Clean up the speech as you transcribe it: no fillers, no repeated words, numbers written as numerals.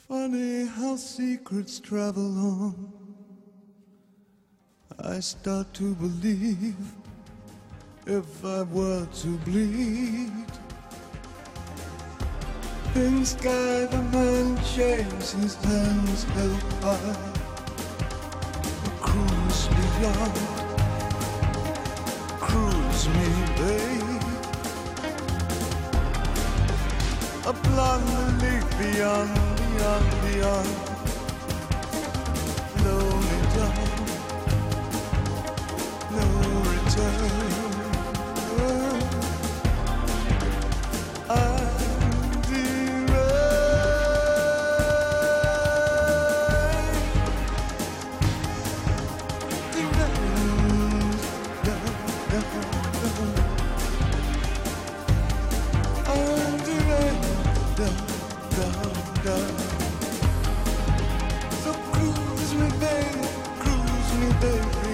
Funny how secrets travel on. I start to believe if I were to bleed. In sky the man shaves his hands held high. A cruise beyond, cruise me, babe. A blonde leaf beyond, beyond, beyond. Blow me down, no return. So cruise me, baby, cruise me, baby.